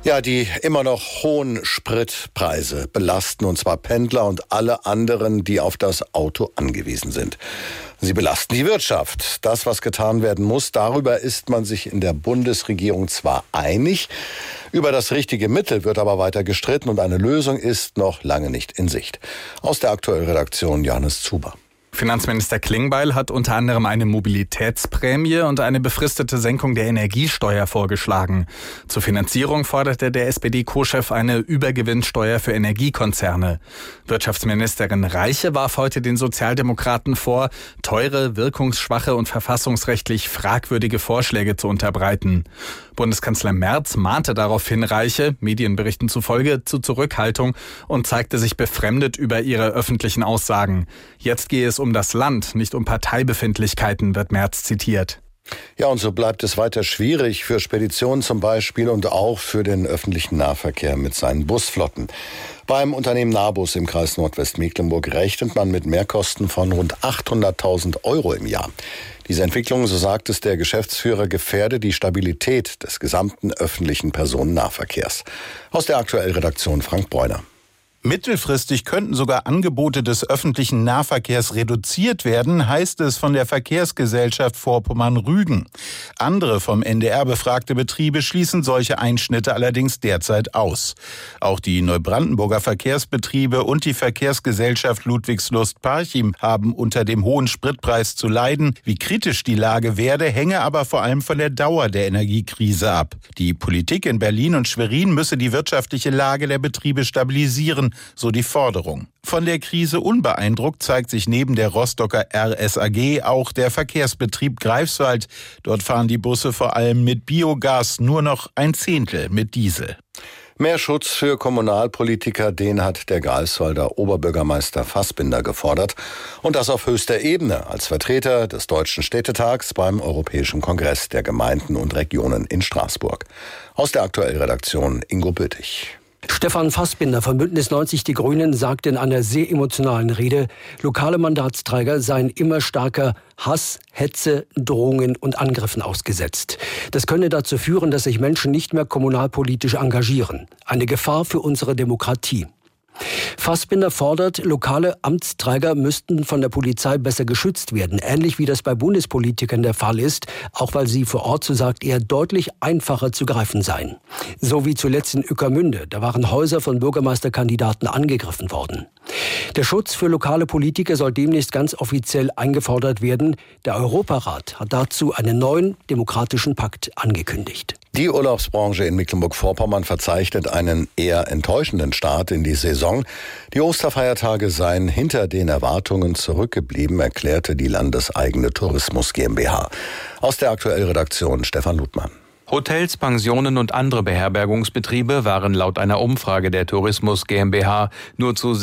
Ja, die immer noch hohen Spritpreise belasten und zwar Pendler und alle anderen, die auf das Auto angewiesen sind. Sie belasten die Wirtschaft. Das, was getan werden muss, darüber ist man sich in der Bundesregierung zwar einig, über das richtige Mittel wird aber weiter gestritten und eine Lösung ist noch lange nicht in Sicht. Aus der aktuellen Redaktion Johannes Zuber. Finanzminister Klingbeil hat unter anderem eine Mobilitätsprämie und eine befristete Senkung der Energiesteuer vorgeschlagen. Zur Finanzierung forderte der SPD-Co-Chef eine Übergewinnsteuer für Energiekonzerne. Wirtschaftsministerin Reiche warf heute den Sozialdemokraten vor, teure, wirkungsschwache und verfassungsrechtlich fragwürdige Vorschläge zu unterbreiten. Bundeskanzler Merz mahnte daraufhin Reiche, Medienberichten zufolge, zu Zurückhaltung und zeigte sich befremdet über ihre öffentlichen Aussagen. Jetzt gehe es um das Land, nicht um Parteibefindlichkeiten, wird Merz zitiert. Ja, und so bleibt es weiter schwierig für Speditionen zum Beispiel und auch für den öffentlichen Nahverkehr mit seinen Busflotten. Beim Unternehmen Nabus im Kreis Nordwestmecklenburg rechnet man mit Mehrkosten von rund 800.000 € im Jahr. Diese Entwicklung, so sagt es der Geschäftsführer, gefährde die Stabilität des gesamten öffentlichen Personennahverkehrs. Aus der aktuellen Redaktion Frank Bräuner. Mittelfristig könnten sogar Angebote des öffentlichen Nahverkehrs reduziert werden, heißt es von der Verkehrsgesellschaft Vorpommern-Rügen. Andere vom NDR befragte Betriebe schließen solche Einschnitte allerdings derzeit aus. Auch die Neubrandenburger Verkehrsbetriebe und die Verkehrsgesellschaft Ludwigslust-Parchim haben unter dem hohen Spritpreis zu leiden. Wie kritisch die Lage werde, hänge aber vor allem von der Dauer der Energiekrise ab. Die Politik in Berlin und Schwerin müsse die wirtschaftliche Lage der Betriebe stabilisieren, so die Forderung. Von der Krise unbeeindruckt zeigt sich neben der Rostocker RSAG auch der Verkehrsbetrieb Greifswald. Dort fahren die Busse vor allem mit Biogas, nur noch 1/10 mit Diesel. Mehr Schutz für Kommunalpolitiker, den hat der Greifswalder Oberbürgermeister Fassbinder gefordert. Und das auf höchster Ebene als Vertreter des Deutschen Städtetags beim Europäischen Kongress der Gemeinden und Regionen in Straßburg. Aus der aktuellen Redaktion Ingo Böttich. Stefan Fassbinder von Bündnis 90 Die Grünen sagte in einer sehr emotionalen Rede, lokale Mandatsträger seien immer stärker Hass, Hetze, Drohungen und Angriffen ausgesetzt. Das könne dazu führen, dass sich Menschen nicht mehr kommunalpolitisch engagieren. Eine Gefahr für unsere Demokratie. Fassbinder fordert, lokale Amtsträger müssten von der Polizei besser geschützt werden, ähnlich wie das bei Bundespolitikern der Fall ist, auch weil sie vor Ort, so sagt er, deutlich einfacher zu greifen seien. So wie zuletzt in Ueckermünde, da waren Häuser von Bürgermeisterkandidaten angegriffen worden. Der Schutz für lokale Politiker soll demnächst ganz offiziell eingefordert werden. Der Europarat hat dazu einen neuen demokratischen Pakt angekündigt. Die Urlaubsbranche in Mecklenburg-Vorpommern verzeichnet einen eher enttäuschenden Start in die Saison. Die Osterfeiertage seien hinter den Erwartungen zurückgeblieben, erklärte die landeseigene Tourismus GmbH. Aus der aktuellen Redaktion Stefan Ludmann. Hotels, Pensionen und andere Beherbergungsbetriebe waren laut einer Umfrage der Tourismus GmbH nur zu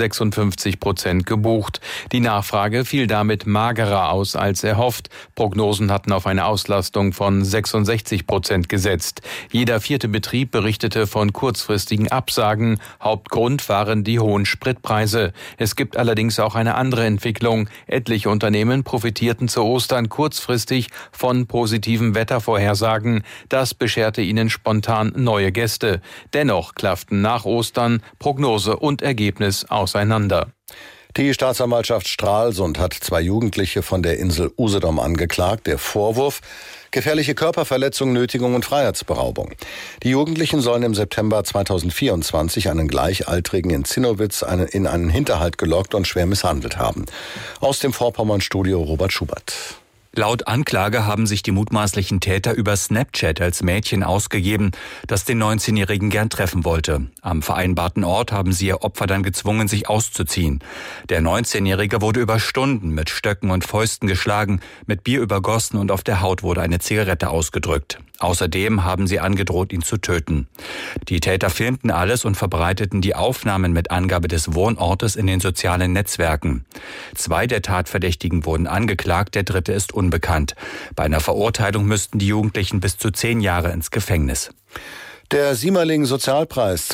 56% gebucht. Die Nachfrage fiel damit magerer aus als erhofft. Prognosen hatten auf eine Auslastung von 66% gesetzt. Jeder vierte Betrieb berichtete von kurzfristigen Absagen. Hauptgrund waren die hohen Spritpreise. Es gibt allerdings auch eine andere Entwicklung. Etliche Unternehmen profitierten zu Ostern kurzfristig von positiven Wettervorhersagen. Das bescherte ihnen spontan neue Gäste. Dennoch klafften nach Ostern Prognose und Ergebnis auseinander. Die Staatsanwaltschaft Stralsund hat 2 Jugendliche von der Insel Usedom angeklagt. Der Vorwurf: gefährliche Körperverletzung, Nötigung und Freiheitsberaubung. Die Jugendlichen sollen im September 2024 einen Gleichaltrigen in Zinnowitz in einen Hinterhalt gelockt und schwer misshandelt haben. Aus dem Vorpommern-Studio Robert Schubert. Laut Anklage haben sich die mutmaßlichen Täter über Snapchat als Mädchen ausgegeben, das den 19-Jährigen gern treffen wollte. Am vereinbarten Ort haben sie ihr Opfer dann gezwungen, sich auszuziehen. Der 19-Jährige wurde über Stunden mit Stöcken und Fäusten geschlagen, mit Bier übergossen und auf der Haut wurde eine Zigarette ausgedrückt. Außerdem haben sie angedroht, ihn zu töten. Die Täter filmten alles und verbreiteten die Aufnahmen mit Angabe des Wohnortes in den sozialen Netzwerken. 2 der Tatverdächtigen wurden angeklagt, der 3. ist unbekannt. Bei einer Verurteilung müssten die Jugendlichen bis zu 10 Jahre ins Gefängnis. Der Siemerling Sozialpreis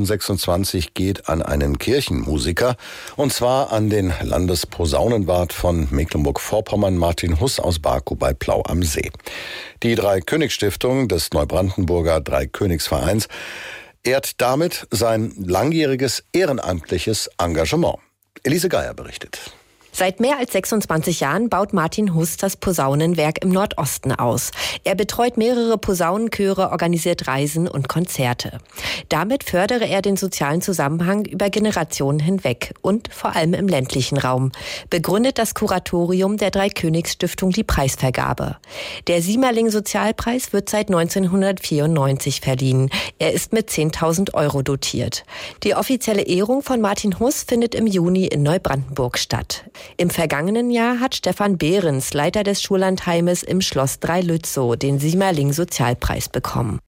2026 geht an einen Kirchenmusiker, und zwar an den Landesposaunenwart von Mecklenburg-Vorpommern Martin Huss aus Baku bei Plau am See. Die Dreikönigsstiftung des Neubrandenburger Dreikönigsvereins ehrt damit sein langjähriges ehrenamtliches Engagement. Elise Geier berichtet. Seit mehr als 26 Jahren baut Martin Huss das Posaunenwerk im Nordosten aus. Er betreut mehrere Posaunenchöre, organisiert Reisen und Konzerte. Damit fördere er den sozialen Zusammenhang über Generationen hinweg und vor allem im ländlichen Raum. Begründet das Kuratorium der Dreikönigsstiftung die Preisvergabe. Der Siemerling-Sozialpreis wird seit 1994 verliehen. Er ist mit 10.000 € dotiert. Die offizielle Ehrung von Martin Huss findet im Juni in Neubrandenburg statt. Im vergangenen Jahr hat Stefan Behrens, Leiter des Schullandheimes im Schloss Drei-Lützow, den Siemerling-Sozialpreis bekommen.